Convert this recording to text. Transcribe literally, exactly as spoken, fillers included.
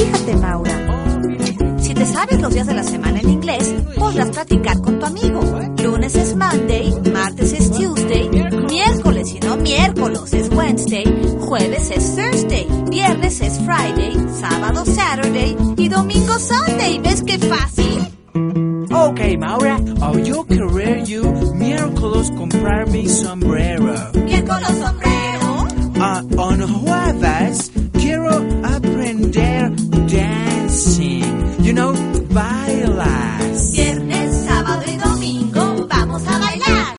Fíjate, Maura, si te sabes los días de la semana en inglés, podrás practicar con tu amigo. Lunes es Monday, martes es Tuesday, miércoles y no miércoles es Wednesday, jueves es Thursday, viernes es Friday, sábado Saturday y domingo Sunday. ¿Ves qué fácil? Okay, Maura, oh, yo querer you miércoles comprar mi sombrero. Miércoles